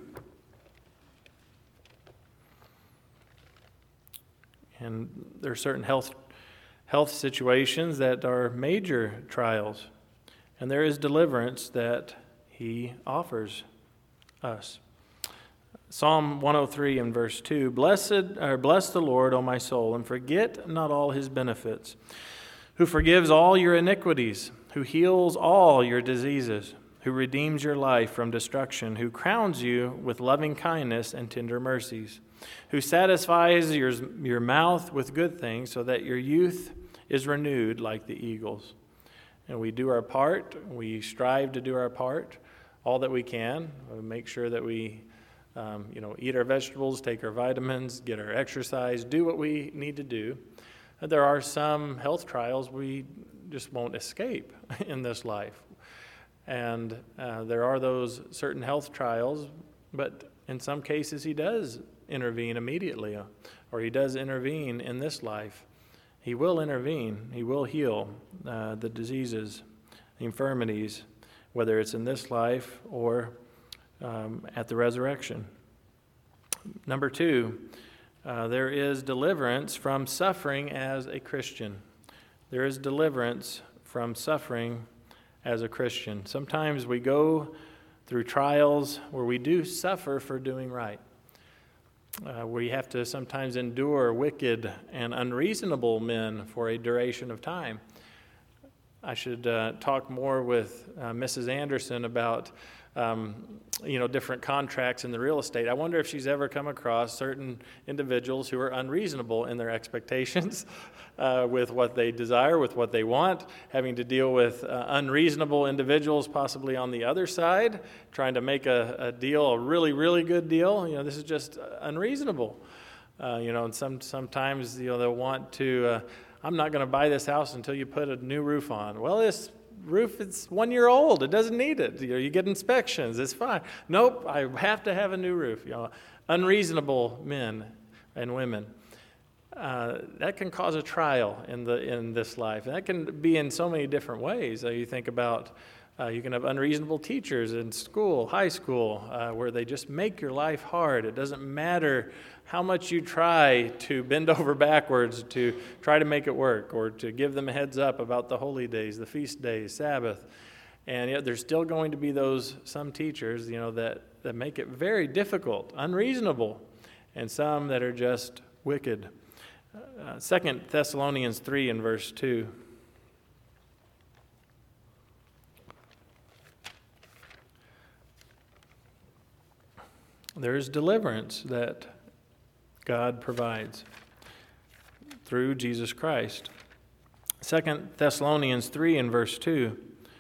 And there are certain health situations that are major trials. And there is deliverance that he offers us. Psalm 103 and verse 2, bless the Lord, O my soul, and forget not all his benefits, who forgives all your iniquities, who heals all your diseases, who redeems your life from destruction, who crowns you with loving kindness and tender mercies, who satisfies your mouth with good things so that your youth is renewed like the eagles. And we do our part. We strive to do our part, all that we can. We make sure that we eat our vegetables, take our vitamins, get our exercise, do what we need to do. There are some health trials we just won't escape in this life. And there are those certain health trials, but in some cases he does intervene immediately, or he does intervene in this life. He will intervene. He will heal the diseases, the infirmities, whether it's in this life or at the resurrection. Number 2, there is deliverance from suffering as a Christian. There is deliverance from suffering as a Christian. Sometimes we go through trials where we do suffer for doing right. We have to sometimes endure wicked and unreasonable men for a duration of time. I should talk more with Mrs. Anderson about different contracts in the real estate. I wonder if she's ever come across certain individuals who are unreasonable in their expectations with what they desire, with what they want, having to deal with unreasonable individuals possibly on the other side, trying to make a deal, a really, really good deal. This is just unreasonable. And sometimes they'll want to, I'm not going to buy this house until you put a new roof on. Well, this roof, it's 1 year old. It doesn't need it. You get inspections. It's fine. Nope, I have to have a new roof. Unreasonable men and women. That can cause a trial in this life. And that can be in so many different ways. You think about, you can have unreasonable teachers in school, high school, where they just make your life hard. It doesn't matter how much you try to bend over backwards to try to make it work, or to give them a heads up about the holy days, the feast days, Sabbath. And yet there's still going to be some teachers, that make it very difficult, unreasonable, and some that are just wicked. 2 Thessalonians 3 and verse 2. There is deliverance that God provides through Jesus Christ. 2 Thessalonians 3 and verse 2.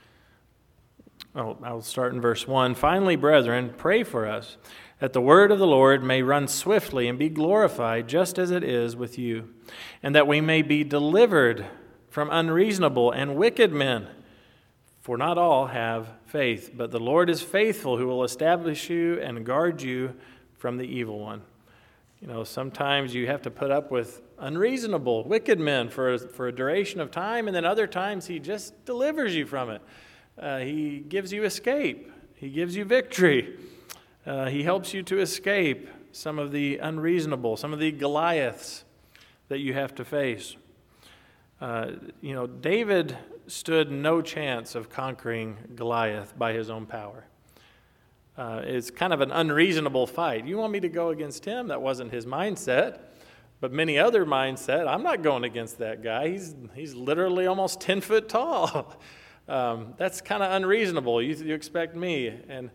I'll start in verse 1. Finally, brethren, pray for us, that the word of the Lord may run swiftly and be glorified just as it is with you, and that we may be delivered from unreasonable and wicked men. For not all have faith, but the Lord is faithful, who will establish you and guard you from the evil one. Sometimes you have to put up with unreasonable, wicked men for a duration of time, and then other times he just delivers you from it. He gives you escape. He gives you victory. He helps you to escape some of the unreasonable, some of the Goliaths that you have to face. David stood no chance of conquering Goliath by his own power. It's kind of an unreasonable fight. You want me to go against him? That wasn't his mindset. But many other mindset, I'm not going against that guy. He's literally almost 10 foot tall. That's kind of unreasonable. You expect me. And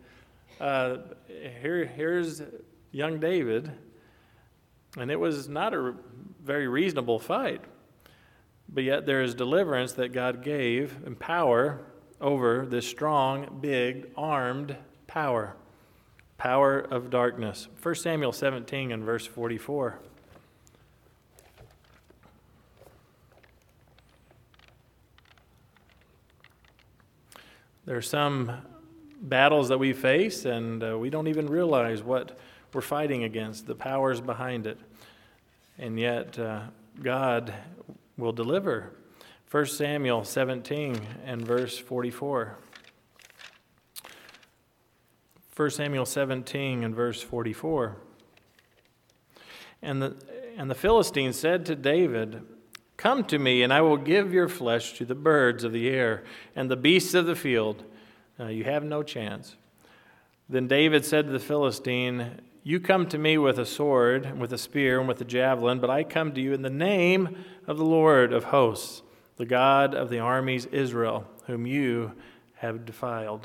here's young David. And it was not a very reasonable fight. But yet there is deliverance that God gave and power over this strong, big, armed power of darkness. 1 Samuel 17 and verse 44. There are some battles that we face, and we don't even realize what we're fighting against, the powers behind it. And yet, God will deliver. 1 Samuel 17 and verse 44. 1 Samuel 17 and verse 44. And the Philistine said to David, "Come to me, and I will give your flesh to the birds of the air and the beasts of the field. You have no chance." Then David said to the Philistine, "You come to me with a sword, and with a spear, and with a javelin, but I come to you in the name of the Lord of hosts, the God of the armies Israel, whom you have defied.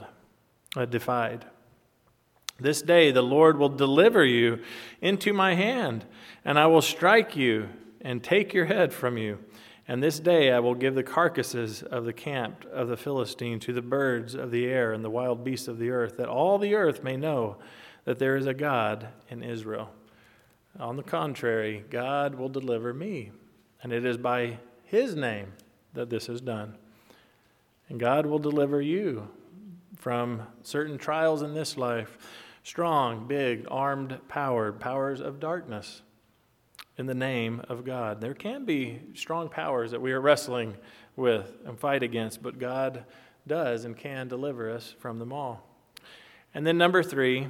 This day the Lord will deliver you into my hand, and I will strike you and take your head from you. And this day I will give the carcasses of the camp of the Philistine to the birds of the air and the wild beasts of the earth, that all the earth may know that there is a God in Israel. On the contrary, God will deliver me, and it is by his name that this is done. And God will deliver you from certain trials in this life, strong, big, armed, powers of darkness, in the name of God. There can be strong powers that we are wrestling with and fight against, but God does and can deliver us from them all. And then number 3,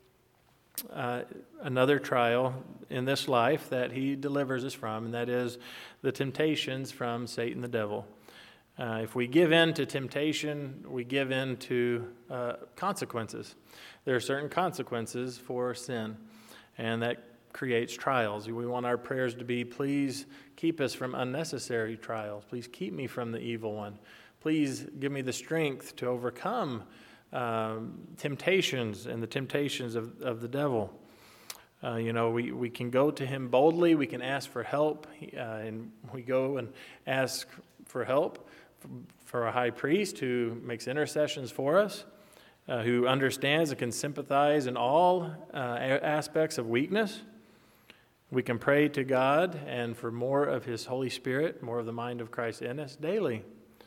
another trial in this life that he delivers us from, and that is the temptations from Satan the devil. If we give in to temptation, we give in to consequences. There are certain consequences for sin, and that creates trials. We want our prayers to be, please keep us from unnecessary trials. Please keep me from the evil one. Please give me the strength to overcome temptations and the temptations of the devil. We can go to him boldly. We can ask for help. And we go and ask for help for a high priest who makes intercessions for us, who understands and can sympathize in all aspects of weakness. We can pray to God and for more of his Holy Spirit, more of the mind of Christ in us daily.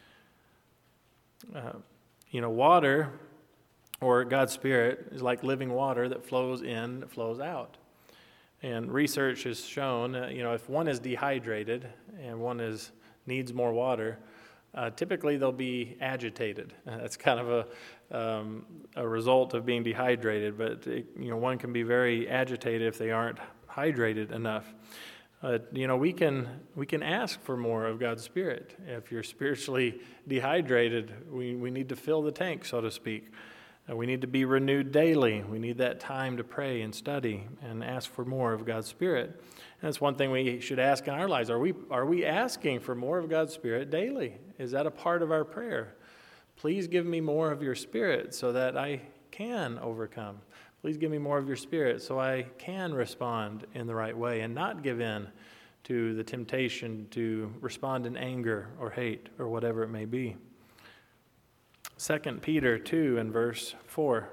Water, or God's Spirit, is like living water that flows in, that flows out. And research has shown, if one is dehydrated and one needs more water, typically they'll be agitated. That's kind of a result of being dehydrated, but one can be very agitated if they aren't hydrated enough. We can ask for more of God's Spirit. If you're spiritually dehydrated, we need to fill the tank, so to speak. We need to be renewed daily. We need that time to pray and study and ask for more of God's Spirit. And that's one thing we should ask in our lives. Are we asking for more of God's Spirit daily? Is that a part of our prayer? Please give me more of your Spirit so that I can overcome. Please give me more of your Spirit so I can respond in the right way and not give in to the temptation to respond in anger or hate or whatever it may be. 2 Peter 2 and verse 4.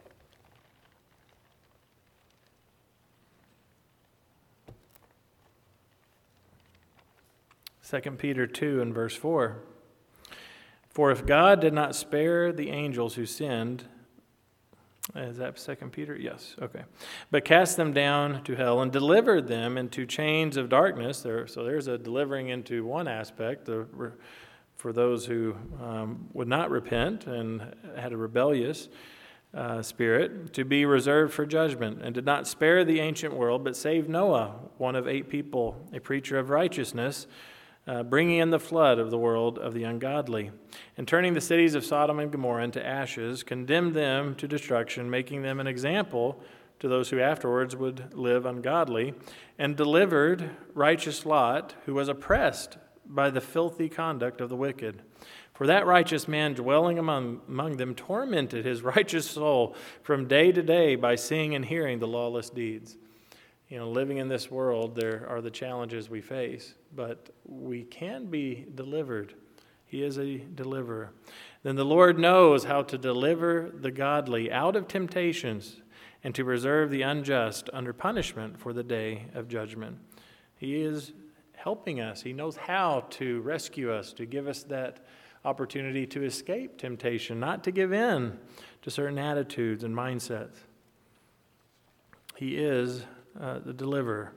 2 Peter 2 and verse 4. For if God did not spare the angels who sinned, is that 2 Peter? Yes, okay. But cast them down to hell and delivered them into chains of darkness. So there's a delivering into one aspect for those who would not repent and had a rebellious spirit, to be reserved for judgment, and did not spare the ancient world, but saved Noah, one of 8 people, a preacher of righteousness, bringing in the flood of the world of the ungodly, and turning the cities of Sodom and Gomorrah into ashes, condemned them to destruction, making them an example to those who afterwards would live ungodly, and delivered righteous Lot, who was oppressed by the filthy conduct of the wicked. For that righteous man dwelling among them tormented his righteous soul from day to day by seeing and hearing the lawless deeds. Living in this world, there are the challenges we face, but we can be delivered. He is a deliverer. Then the Lord knows how to deliver the godly out of temptations and to preserve the unjust under punishment for the day of judgment. He is helping us. He knows how to rescue us, to give us that opportunity to escape temptation, not to give in to certain attitudes and mindsets. He is the deliverer.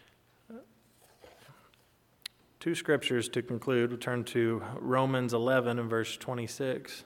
Two scriptures to conclude. We'll turn to Romans 11 and verse 26.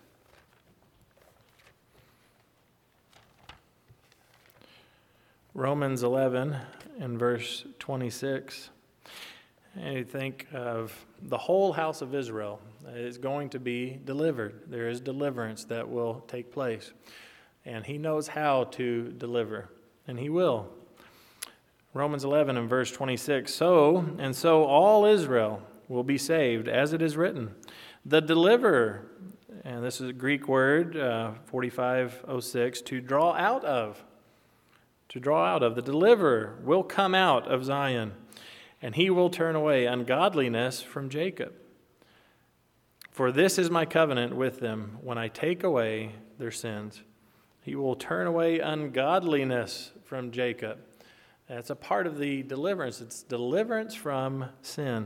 Romans 11 and verse 26. And you think of the whole house of Israel is going to be delivered. There is deliverance that will take place. And he knows how to deliver, and he will. Romans 11 and verse 26, so all Israel will be saved, as it is written. The deliverer, and this is a Greek word, 4506, to draw out of. The deliverer will come out of Zion, and he will turn away ungodliness from Jacob. For this is my covenant with them when I take away their sins. He will turn away ungodliness from Jacob. That's a part of the deliverance. It's deliverance from sin.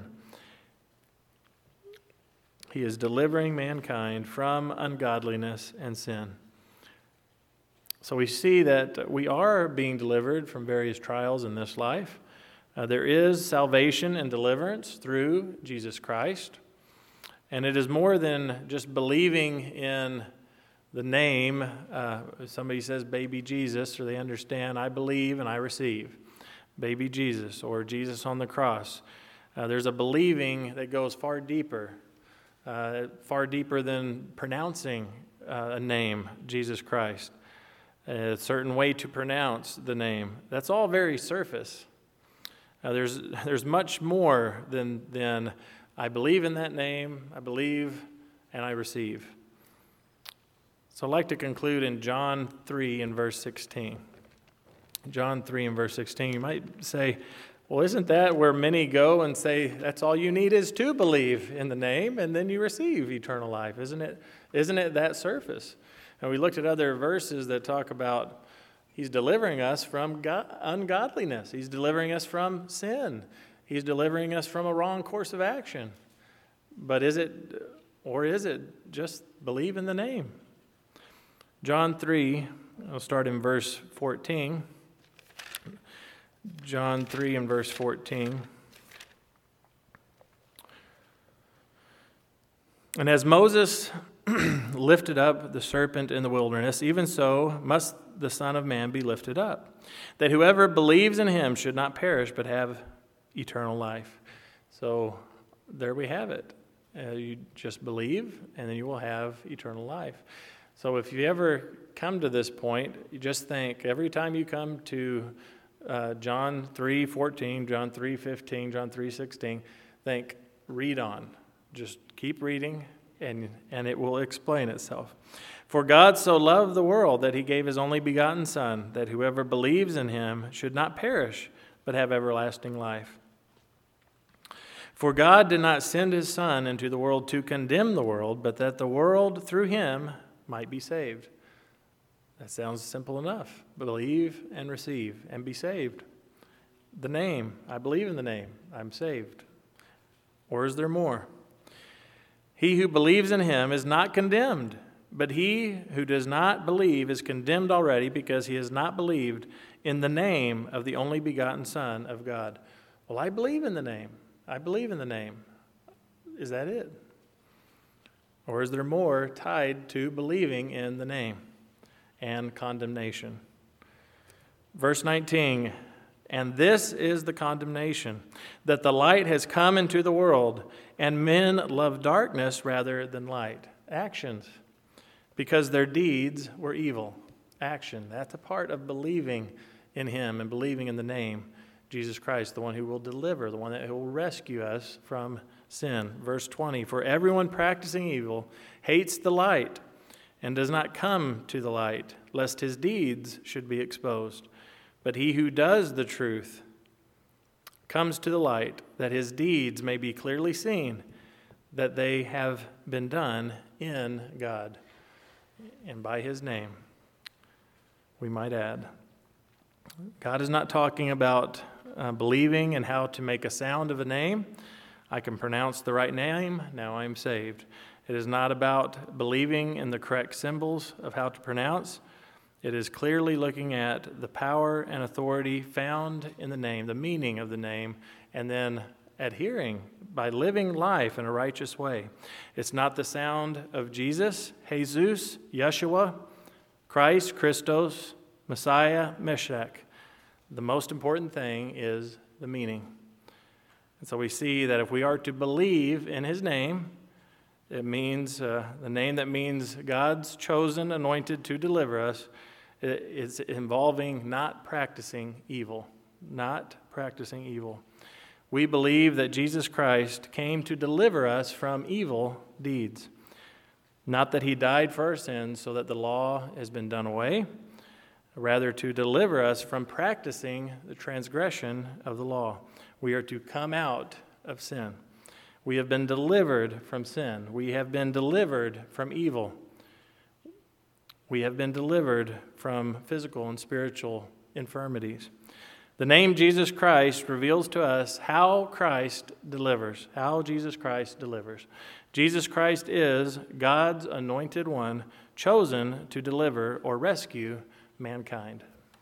He is delivering mankind from ungodliness and sin. So we see that we are being delivered from various trials in this life. There is salvation and deliverance through Jesus Christ. And it is more than just believing in the name. Somebody says baby Jesus, or they understand I believe and I receive. Baby Jesus, or Jesus on the cross. There's a believing that goes far deeper than pronouncing a name, Jesus Christ. A certain way to pronounce the name. That's all very surface. There's much more than I believe in that name, I believe, and I receive. So I'd like to conclude in John 3 and verse 16. John 3 and verse 16, you might say, well, isn't that where many go and say that's all you need is to believe in the name and then you receive eternal life? Isn't it that surface? And we looked at other verses that talk about he's delivering us from ungodliness. He's delivering us from sin. He's delivering us from a wrong course of action. But is it just believe in the name? John 3, I'll start in verse 14. John 3 and verse 14. And as Moses lifted up the serpent in the wilderness, even so must the Son of Man be lifted up, that whoever believes in him should not perish but have eternal life. So there we have it. You just believe, and then you will have eternal life. So if you ever come to this point, you just think every time you come to John 3:14, John 3:15, John 3:16, think, read on. Just keep reading, and it will explain itself. For God so loved the world that he gave his only begotten Son, that whoever believes in him should not perish, but have everlasting life. For God did not send his Son into the world to condemn the world, but that the world through him might be saved. That sounds simple enough. Believe and receive and be saved. The name, I believe in the name, I'm saved. Or is there more? He who believes in him is not condemned, but he who does not believe is condemned already because he has not believed in the name of the only begotten Son of God. Well, I believe in the name. I believe in the name. Is that it? Or is there more tied to believing in the name and condemnation? Verse 19, and this is the condemnation, that the light has come into the world, and men love darkness rather than light. Actions, because their deeds were evil. Action, that's a part of believing in him and believing in the name, Jesus Christ, the one who will deliver, the one that will rescue us from sin. Verse 20, for everyone practicing evil hates the light and does not come to the light, lest his deeds should be exposed. But he who does the truth comes to the light, that his deeds may be clearly seen, that they have been done in God and by his name, we might add. God is not talking about believing and how to make a sound of a name. I can pronounce the right name, now I'm saved. It is not about believing in the correct symbols of how to pronounce. It is clearly looking at the power and authority found in the name, the meaning of the name, and then adhering by living life in a righteous way. It's not the sound of Jesus, Jesus, Yeshua, Christ, Christos, Messiah, Meshach. The most important thing is the meaning. And so we see that if we are to believe in his name, it means the name that means God's chosen, anointed to deliver us. It's involving not practicing evil. Not practicing evil. We believe that Jesus Christ came to deliver us from evil deeds. Not that he died for our sins so that the law has been done away, rather to deliver us from practicing the transgression of the law. We are to come out of sin. We have been delivered from sin. We have been delivered from evil. We have been delivered from physical and spiritual infirmities. The name Jesus Christ reveals to us how Christ delivers, how Jesus Christ delivers. Jesus Christ is God's anointed one, chosen to deliver or rescue mankind.